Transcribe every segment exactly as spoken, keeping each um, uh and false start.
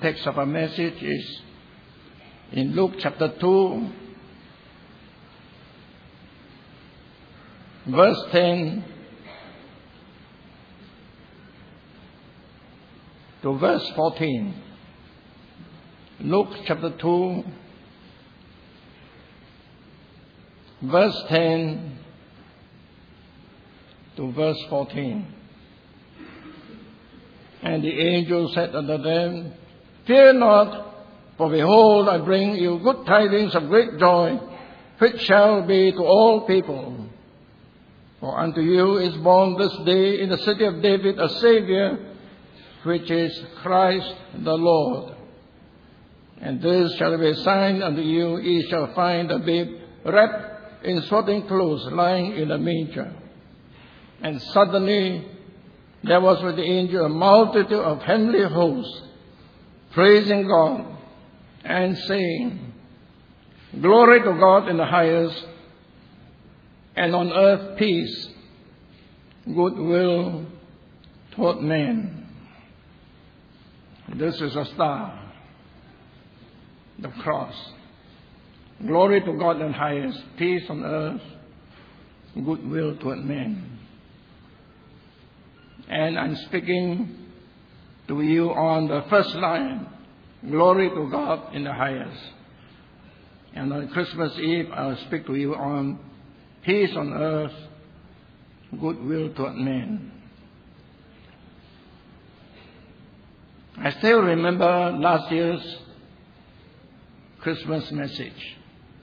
text of our message is in Luke chapter two, verse ten to verse fourteen. Luke chapter two, verse ten to verse fourteen. And the angel said unto them, Fear not, for behold, I bring you good tidings of great joy, which shall be to all people. For unto you is born this day in the city of David a Saviour, which is Christ the Lord. And this shall be a sign unto you, ye shall find a babe wrapped in swaddling clothes, lying in a manger. And suddenly there was with the angel a multitude of heavenly hosts, praising God and saying, Glory to God in the highest, and on earth peace, goodwill toward men. This is a star, the cross. Glory to God in the highest, peace on earth, goodwill toward men. And I'm speaking to you on the first line, glory to God in the highest. And on Christmas Eve, I'll speak to you on peace on earth, goodwill toward men. I still remember last year's Christmas message.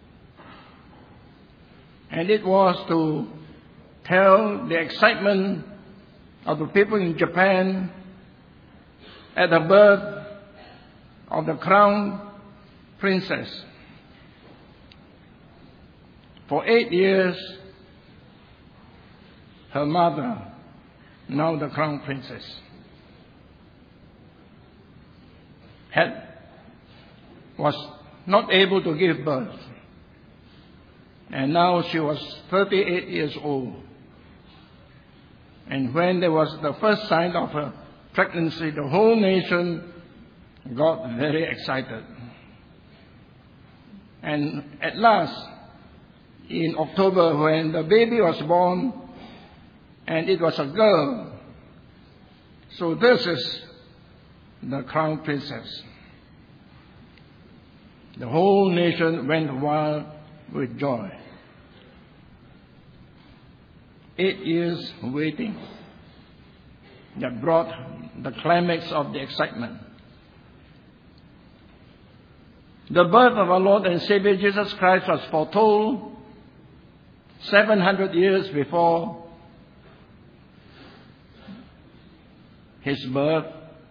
And it was to tell the excitement of the people in Japan at the birth of the crown princess. For eight years, her mother, now the crown princess, had was not able to give birth. And now she was thirty-eight years old. And when there was the first sign of her pregnancy, the whole nation got very excited. And at last, in October, when the baby was born, and it was a girl, so this is the crown princess. The whole nation went wild with joy. Eight years waiting that brought the climax of the excitement. The birth of our Lord and Savior Jesus Christ was foretold seven hundred years before his birth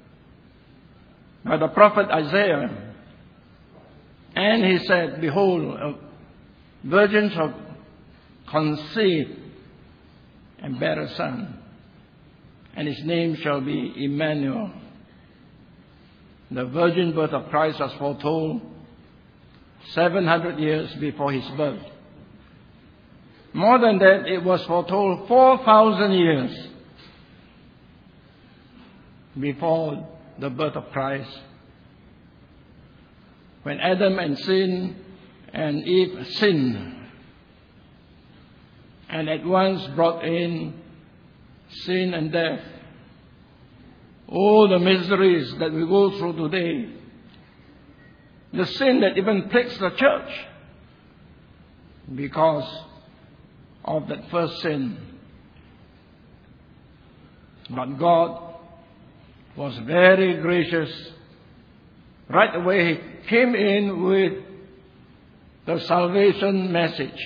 by the prophet Isaiah. And he said, Behold, virgins shall conceive and bear a son, and his name shall be Emmanuel. The virgin birth of Christ was foretold seven hundred years before his birth. More than that, it was foretold four thousand years before the birth of Christ, when Adam and sin and Eve sinned, and at once brought in sin and death. All the miseries that we go through today, the sin that even plagues the church because of that first sin. But God was very gracious. Right away He came in with the salvation message.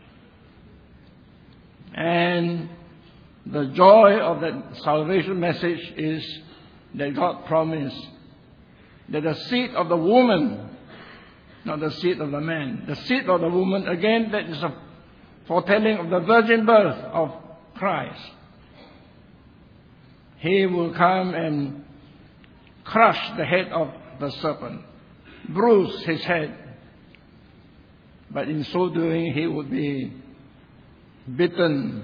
And the joy of that salvation message is that God promised that the seed of the woman, not the seed of the man, the seed of the woman, again, that is a foretelling of the virgin birth of Christ. He will come and crush the head of the serpent, bruise his head. But in so doing, he would be bitten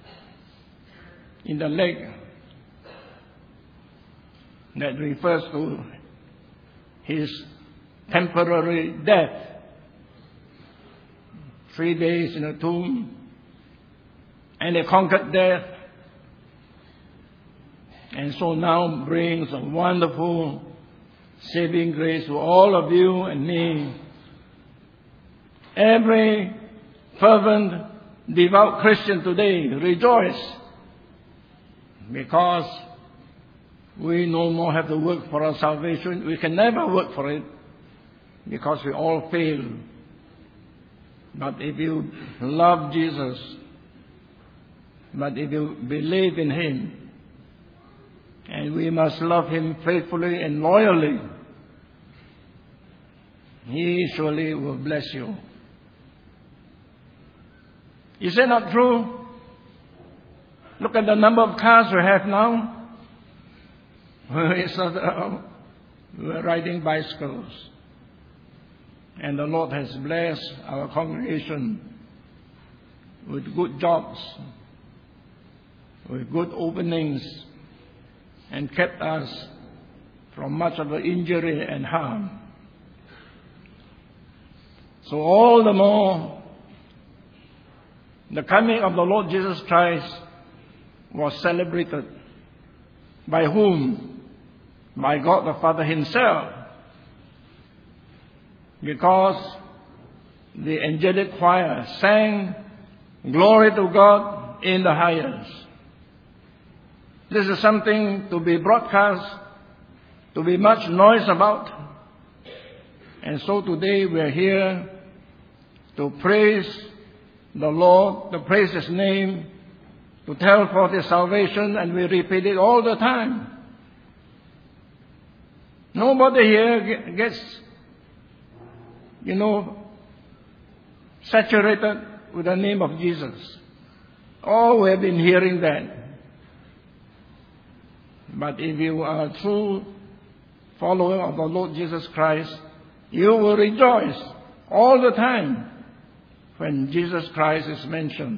in the leg. That refers to his temporary death. Three days in a tomb, and he conquered death, and so now brings a wonderful saving grace to all of you and me. Every fervent, devout Christian today, rejoice, because we no more have to work for our salvation. We can never work for it, because we all fail. But if you love Jesus, but if you believe in Him, and we must love Him faithfully and loyally, He surely will bless you. Is that not true? Look at the number of cars we have now. We're riding bicycles. And the Lord has blessed our congregation with good jobs, with good openings, and kept us from much of the injury and harm. So all the more, the coming of the Lord Jesus Christ was celebrated. By whom? By God the Father Himself. Because the angelic choir sang, "Glory to God in the highest." This is something to be broadcast, to be much noise about. And so today we are here to praise the Lord, to praise His name, to tell forth His salvation, and we repeat it all the time. Nobody here gets, you know, saturated with the name of Jesus. Oh, we have been hearing that. But if you are a true follower of the Lord Jesus Christ, you will rejoice all the time when Jesus Christ is mentioned.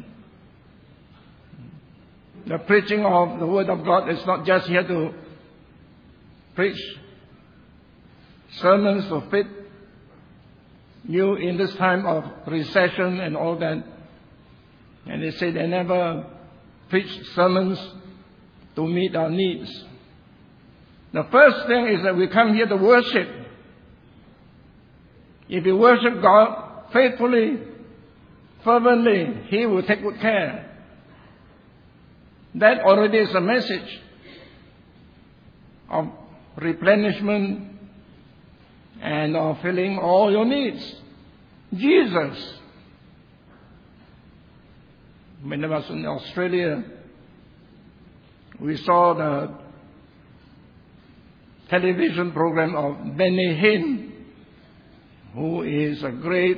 The preaching of the Word of God is not just here to preach sermons to fit you in this time of recession and all that. And they say they never preach sermons to meet our needs. The first thing is that we come here to worship. If you worship God faithfully, fervently, He will take good care. That already is a message of replenishment and of filling all your needs. Jesus. When I was in Australia, we saw the television program of Benny Hinn, who is a great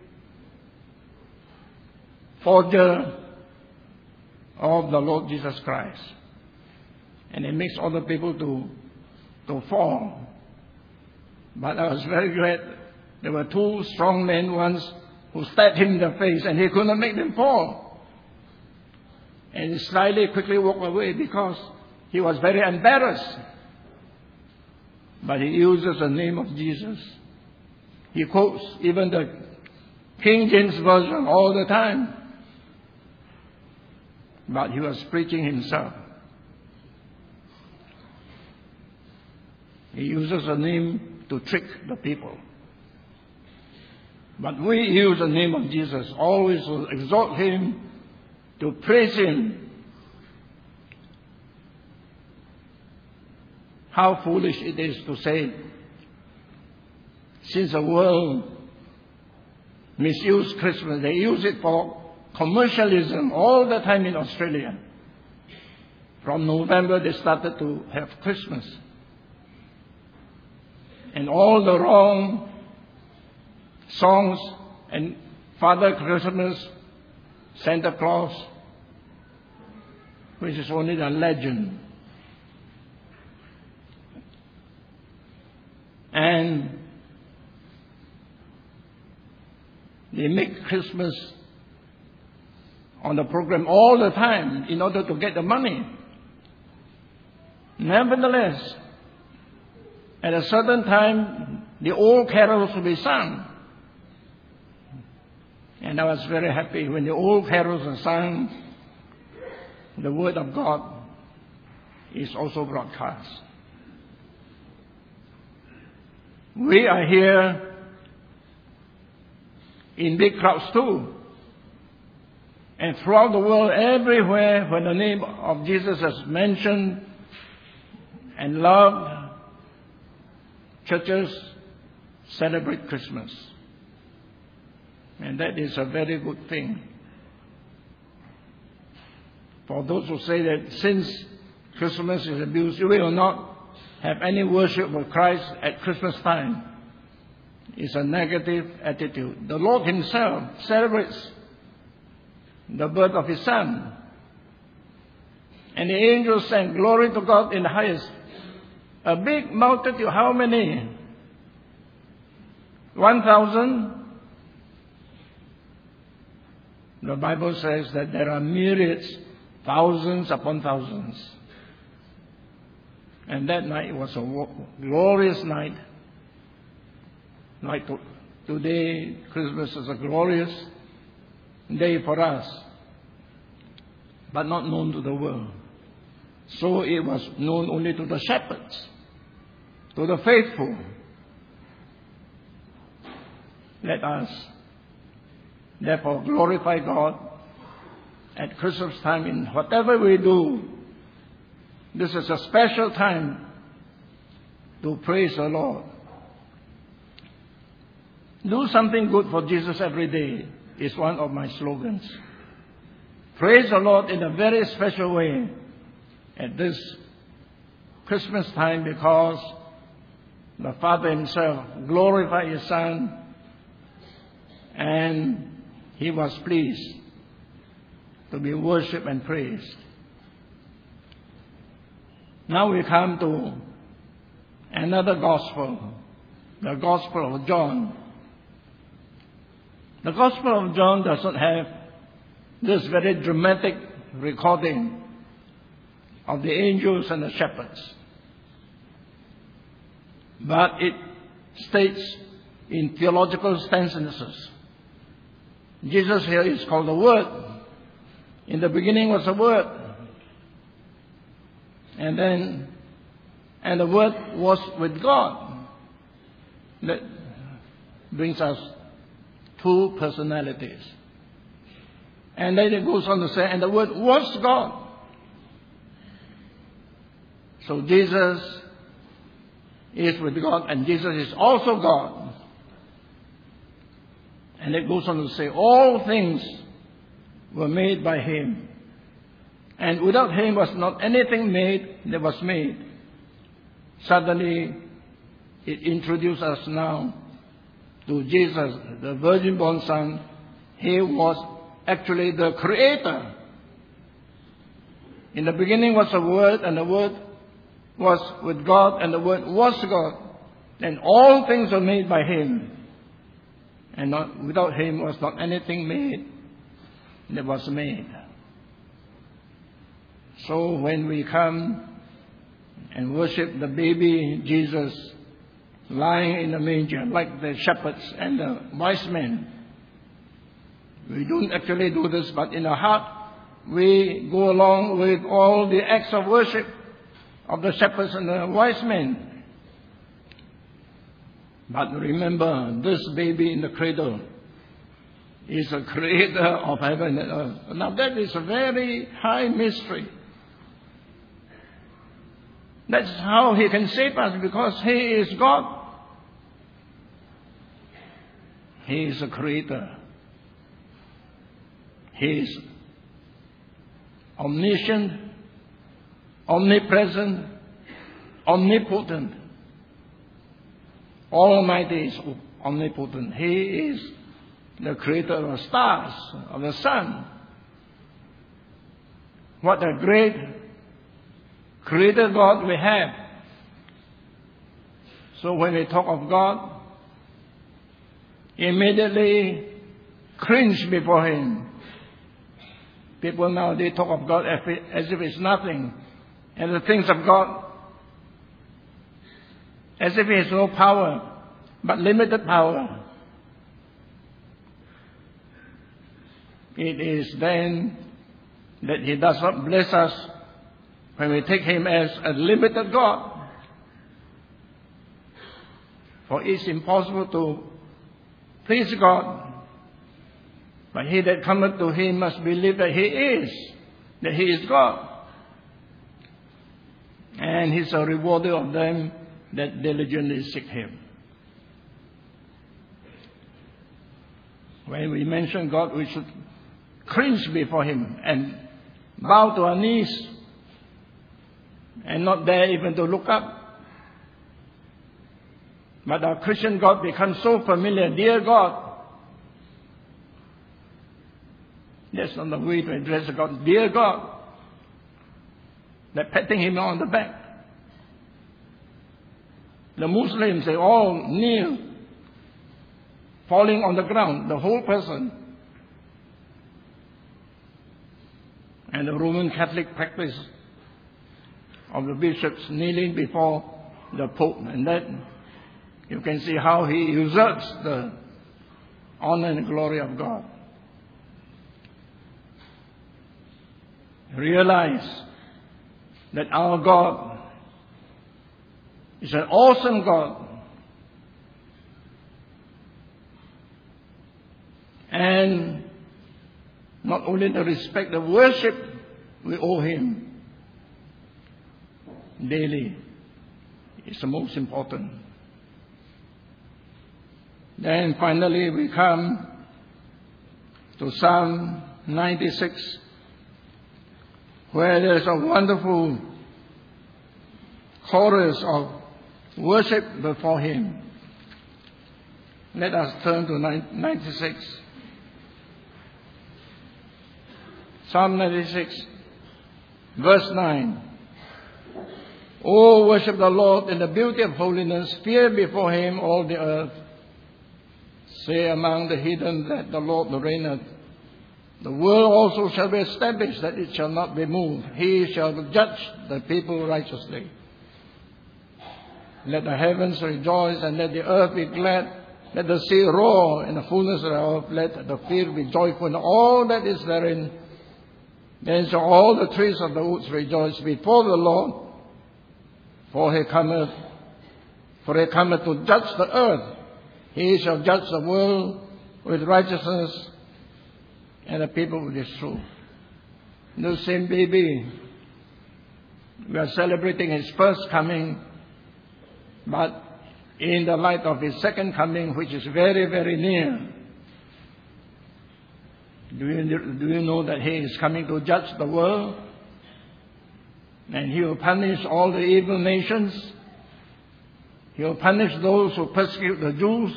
forger of the Lord Jesus Christ. And he makes other people to, to fall. But I was very glad there were two strong men once who stabbed him in the face, and he could not make them fall. And he slyly, quickly walked away because he was very embarrassed. But he uses the name of Jesus. He quotes even the King James Version all the time. But he was preaching himself. He uses the name to trick the people. But we use the name of Jesus always to exalt Him, to praise Him. How foolish it is to say, since the world misused Christmas, they use it for commercialism all the time in Australia. From November they started to have Christmas. And all the wrong songs and Father Christmas, Santa Claus, which is only a legend. And they make Christmas on the program all the time in order to get the money. Nevertheless, at a certain time, the old carols will be sung. And I was very happy when the old carols are sung, the Word of God is also broadcast. We are here in big crowds too. And throughout the world, everywhere when the name of Jesus is mentioned and loved, churches celebrate Christmas. And that is a very good thing. For those who say that since Christmas is abused, you will not have any worship of Christ at Christmas time, it's a negative attitude. The Lord Himself celebrates the birth of His Son. And the angels sang, "Glory to God in the highest." A big multitude, how many? One thousand? The Bible says that there are myriads, thousands upon thousands. And that night was a glorious night. Like today, Christmas is a glorious day for us, but not known to the world. So it was known only to the shepherds, to the faithful. Let us therefore glorify God at Christmas time in whatever we do. This is a special time to praise the Lord. Do something good for Jesus every day is one of my slogans. Praise the Lord in a very special way at this Christmas time, because the Father Himself glorified His Son and He was pleased to be worshipped and praised. Now we come to another gospel, the Gospel of John. The Gospel of John does not have this very dramatic recording of the angels and the shepherds, but it states in theological sentences. Jesus here is called the Word. In the beginning was the Word. And then, and the Word was with God. That brings us two personalities. And then it goes on to say, and the Word was God. So Jesus is with God, and Jesus is also God. And it goes on to say, all things were made by Him. And without Him was not anything made that was made. Suddenly, it introduces us now to Jesus, the virgin-born Son. He was actually the Creator. In the beginning was the Word, and the Word was with God, and the Word was God. And all things were made by Him. And not, without Him was not anything made that was made. So when we come and worship the baby Jesus lying in the manger, like the shepherds and the wise men, we don't actually do this, but in our heart we go along with all the acts of worship of the shepherds and the wise men. But remember, this baby in the cradle is the Creator of heaven and earth. Now that is a very high mystery. That's how He can save us, because He is God. He is a Creator. He is omniscient, omnipresent, omnipotent. Almighty is omnipotent. He is the Creator of the stars, of the sun. What a great Creator God we have. So when we talk of God, immediately cringe before Him. People now, they talk of God as if, as if it's nothing. And the things of God as if He has no power. but limited power. It is then that He does not bless us when we take Him as a limited God. For it is impossible to please God. But he that cometh to Him must believe that He is, that He is God. And He's a rewarder of them that diligently seek Him. When we mention God, we should cringe before Him and bow to our knees and not dare even to look up. But our Christian God becomes so familiar, dear God. That's not the way to address God, dear God. Like patting Him on the back. The Muslims, they all kneel, falling on the ground, the whole person. And the Roman Catholic practice of the bishops kneeling before the Pope. And that, you can see how he usurps the honor and glory of God. Realize that our God is an awesome God. And not only the respect, the worship we owe Him daily is the most important. Then finally we come to Psalm ninety-six, where there is a wonderful chorus of worship before Him. Let us turn to ninety-six. Psalm ninety-six, verse nine. Oh, worship the Lord in the beauty of holiness. Fear before Him all the earth. Say among the heathen that the Lord reigneth. The world also shall be established, that it shall not be moved. He shall judge the people righteously. Let the heavens rejoice, and let the earth be glad. Let the sea roar in the fullness thereof. Let the field be joyful, and all that is therein. Then shall all the trees of the woods rejoice before the Lord. For He cometh, for He cometh to judge the earth. He shall judge the world with righteousness, and the people with His truth. No same baby. We are celebrating His first coming, but in the light of His second coming, which is very, very near. Do you, do you know that He is coming to judge the world? And He will punish all the evil nations. He will punish those who persecute the Jews.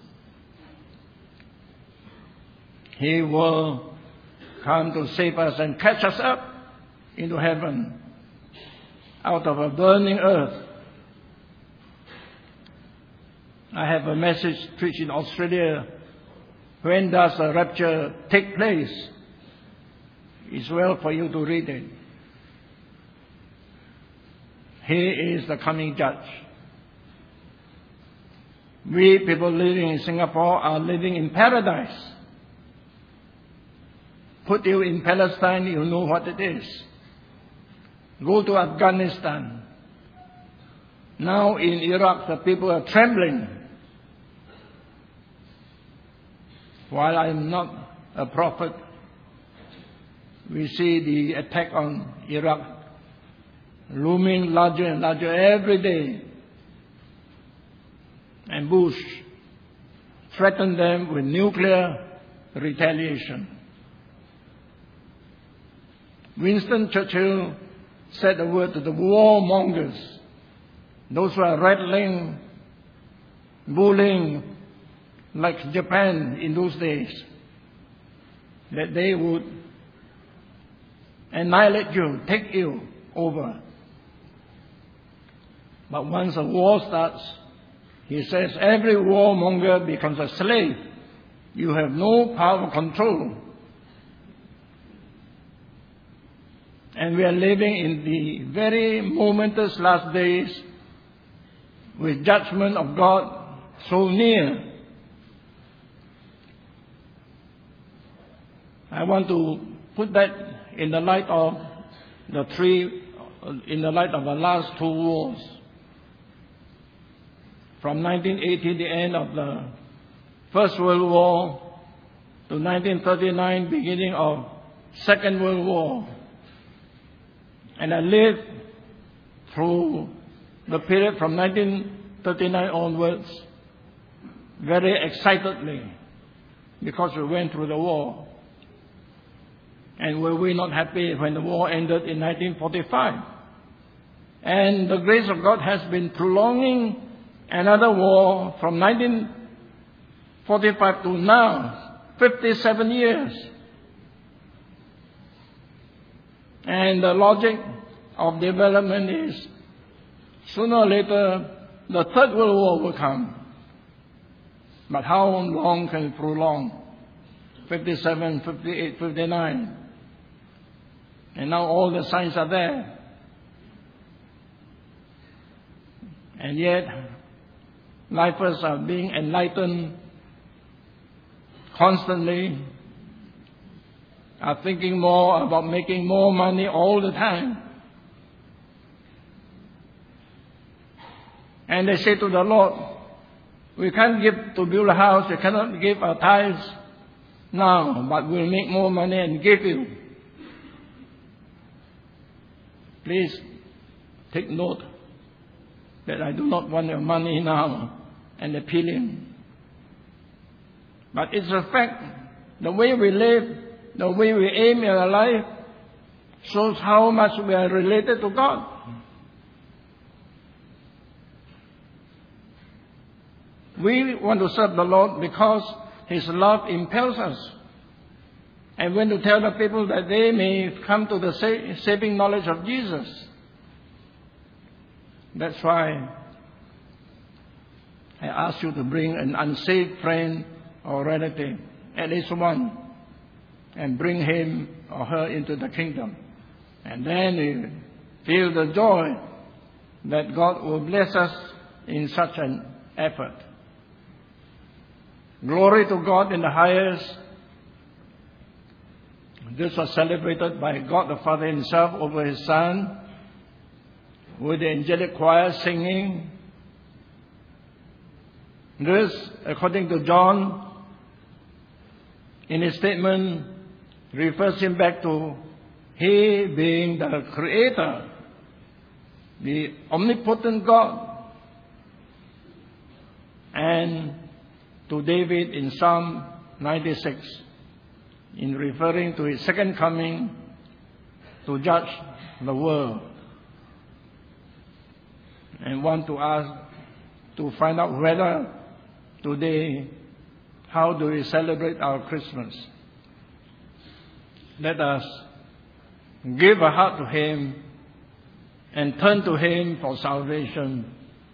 He will come to save us and catch us up into heaven out of a burning earth. I have a message preached in Australia. When does the rapture take place? It's well for you to read it. He is the coming judge. We people living in Singapore are living in paradise. Put you in Palestine, you know what it is. Go to Afghanistan. Now in Iraq, the people are trembling. While I am not a prophet, we see the attack on Iraq looming larger and larger every day. And Bush threatened them with nuclear retaliation. Winston Churchill said a word to the warmongers, those who are rattling, bullying, like Japan in those days, that they would annihilate you, take you over. But once a war starts, he says every warmonger becomes a slave. You have no power of control. And we are living in the very momentous last days with judgment of God so near. I want to put that in the light of the three, in the light of the last two wars. From nineteen eighty, the end of the First World War, to nineteen thirty-nine, beginning of Second World War. And I lived through the period from nineteen thirty-nine onwards very excitedly, because we went through the war. And were we not happy when the war ended in nineteen forty-five? And the grace of God has been prolonging another war from nineteen forty-five to now, fifty-seven years. And the logic of development is sooner or later the Third World War will come. But how long can it prolong? fifty-seven, fifty-eight, fifty-nine. And now all the signs are there. And yet, lifers are being enlightened constantly, are thinking more about making more money all the time. And they say to the Lord, we can't give to build a house, we cannot give our tithes now, but we'll make more money and give you. Please take note that I do not want your money now and appealing. But it's a fact, the way we live, the way we aim in our life, shows how much we are related to God. We want to serve the Lord because His love impels us. And when to tell the people that they may come to the saving knowledge of Jesus. That's why I ask you to bring an unsaved friend or relative, at least one, and bring him or her into the kingdom. And then you feel the joy that God will bless us in such an effort. Glory to God in the highest. This was celebrated by God the Father Himself over His Son, with the angelic choir singing. This, according to John, in his statement, refers him back to He being the Creator, the omnipotent God. And to David in Psalm ninety-six, in referring to His second coming to judge the world. And want to ask, to find out whether today, how do we celebrate our Christmas? Let us give a heart to Him and turn to Him for salvation,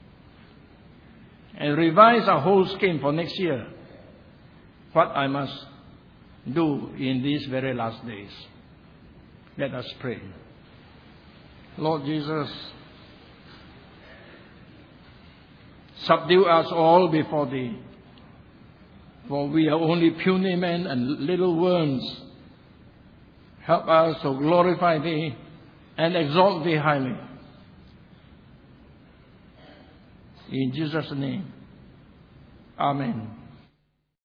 and revise our whole scheme for next year. What I must do in these very last days. Let us pray. Lord Jesus, subdue us all before Thee, for we are only puny men and little worms. Help us to glorify Thee and exalt Thee highly. In Jesus' name, Amen.